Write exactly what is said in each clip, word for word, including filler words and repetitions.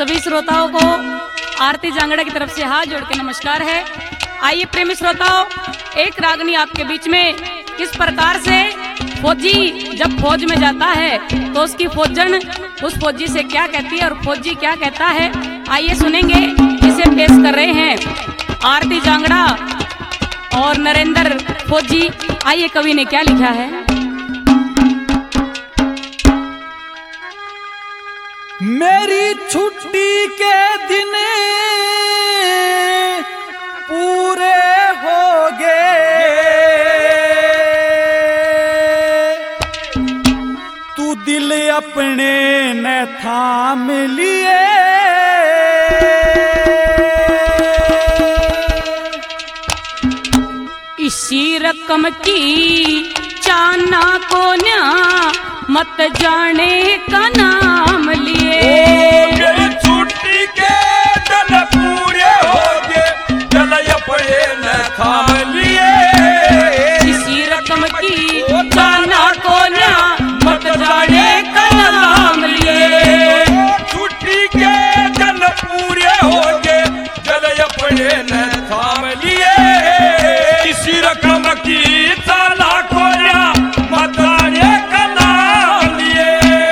सभी श्रोताओं को आरती जांगड़ा की तरफ से हाथ जोड़ के नमस्कार है। आइए प्रेमी श्रोताओं, एक रागनी आपके बीच में किस प्रकार से फौजी जब फौज में जाता है तो उसकी फौजन उस फौजी से क्या कहती है और फौजी क्या कहता है, आइए सुनेंगे। इसे पेश कर रहे हैं आरती जांगड़ा और नरेंद्र फौजी। आइए कवि ने क्या लिखा है। मेरी छुट्टी के दिन पूरे हो गए, तू दिल अपने न थाम लिए। इसी रकम की चाना को न्या मत जाने का नाम लिए। मेरी छुट्टी के दिन पूरे हो गए, जल अपने न थाम लिए। इसी रकम की चाना को न्या मत जाने का नाम लिए। छुट्टी के दिन पूरे हो गए, जल अपने न थाम लिए। इसी रकम की चाला को न्या मत जाने का नाम लिए।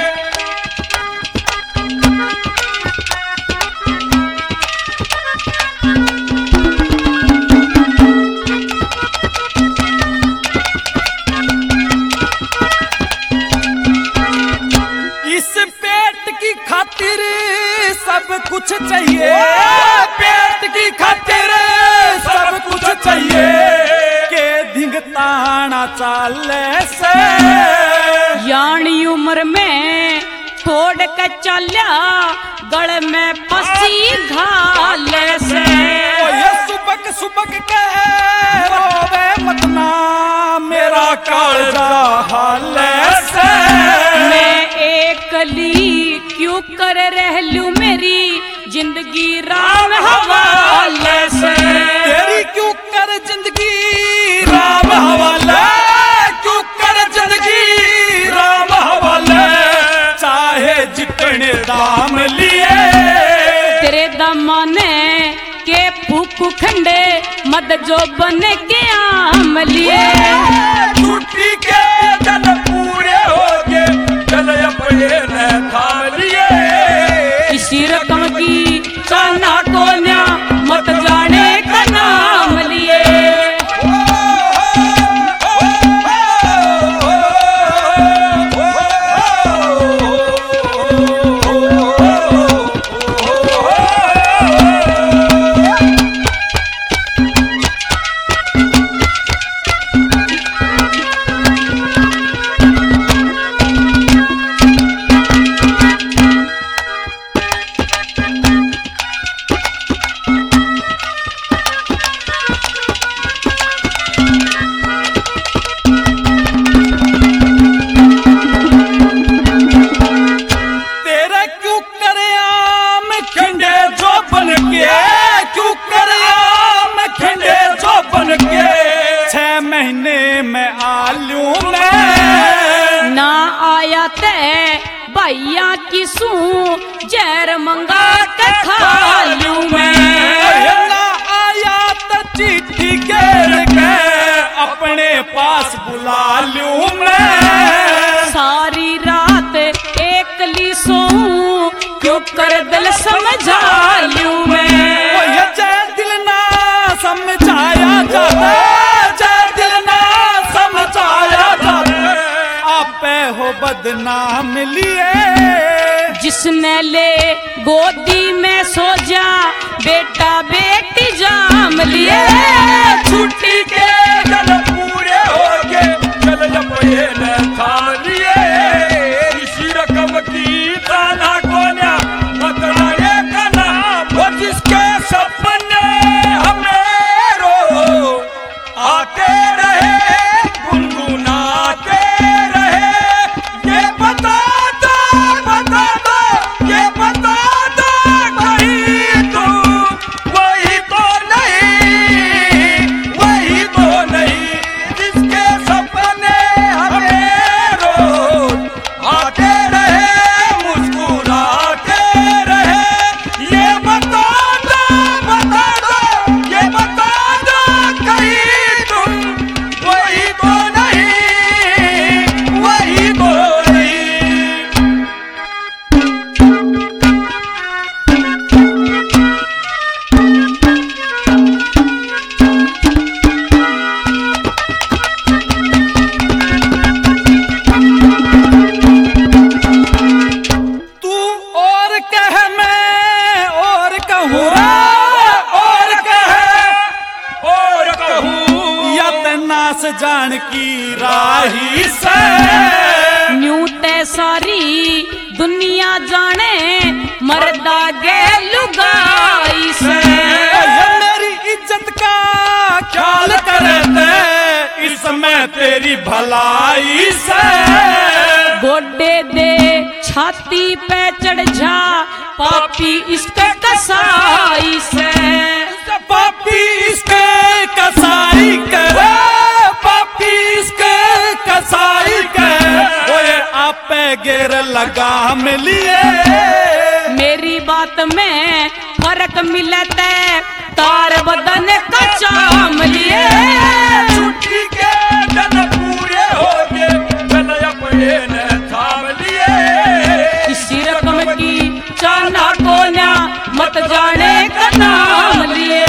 इस पेट की खातिर सब कुछ चाहिए, पेट की खातिर सब कुछ चाहिए। के धिंगताना चाले से यानी उम्र में छोड़ के चल्या गल में फंसी घाले से। ओ ये सुबक सुबक के रोवे मतना मेरा कालजा हाले से। मैं एकली क्यों कर रह लूं मेरी जिंदगी राम हवाले से। तेरी क्यों कर जिंदगी राम हवाले, क्यों कर जिंदगी राम हवाले। चाहे जितने दाम लिए, तेरे दमाने के फूकू खंडे मद जो बन के आम लिए। छुट्टी के दिन पूरे हो गए, जल अपने न थाम लिए। इसी रकम की चाना को न्या मत जाने का नाम लिए। तेरे क्यों करे आम खंडे जो बन के, क्यों करे आम खंडे जो बन के। छह महीने में आलू में ना आया ते भैया की सू जहर मंगा के खा लूं मैं। ना आया तो चिट्ठी घेर के अपने पास बुला लूं मैं। सारी रात एकली सोऊं क्यों कर दिल समझा लूं ओ मैं। ये जय दिल ना समझाया जाता, जय दिल ना समझाया जाता। आपे हो बदनाम लिए, जिसने ले गोदी में सो जा बेटा बेटी जाम लिए। छुट्टी के दिन पूरे हो गए, जल अपने न थाम लिए। इसी रकम की ताना को न्या मत जाने का नाम। वो जिसके सपने हमें रो आते रहे, गुनगुनाते रहे। ये बता दो, बता दो, ये बता दो कहीं तू वही तो नहीं। नास जान की राही से न्यू ते सारी दुनिया जाने मर्दा गे लुगाई से। ये मेरी इज्जत का ख्याल करते इसमें तेरी भलाई से। गोडे दे छाती पे चढ़ जा पापी इसके कसाई से। पापी इसके कसाई करे पापी इसके कसाई करे ओए आपे गेर लगाम लिए। मेरी बात में फर्क मिलते तार बदन का चाम लिए। छुट्टी के दिन पूरे हो गए जल अपने ने थाम लिए। किसी रकम की चाना कोन्या मत जाने का नाम लिए।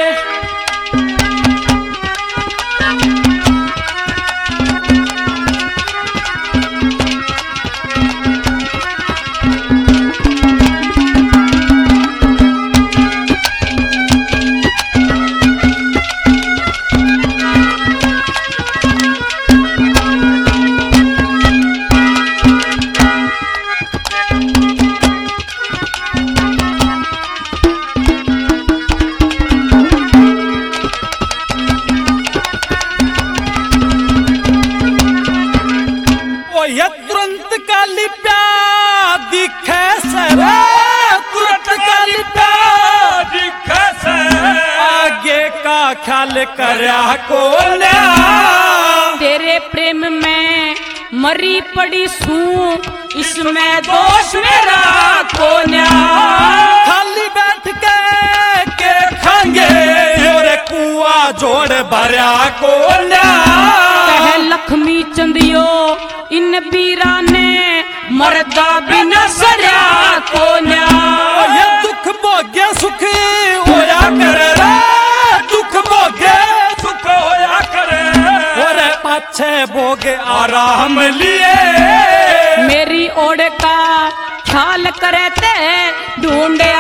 ये तुरंत का लिप्या दिखे सरे तुरंत का लिप्या दिखे से आगे का ख्याल करया को ना। तेरे प्रेम में मरी पड़ी सू इसमें दोष मेरा कोन्या। खाली बैठ के के खाएंगे और कुआ जोड़ भरया को ना। कह लक्ष्मी चंदियो इन बीरा ने मर्दा बिना सरिया कोन्या। ये दुख भोग्य सुख होया करे रे दुख भोग्य सुख होया करे और पाछे भोगे आराम लिए। मेरी ओर का ख्याल करते ढूंढे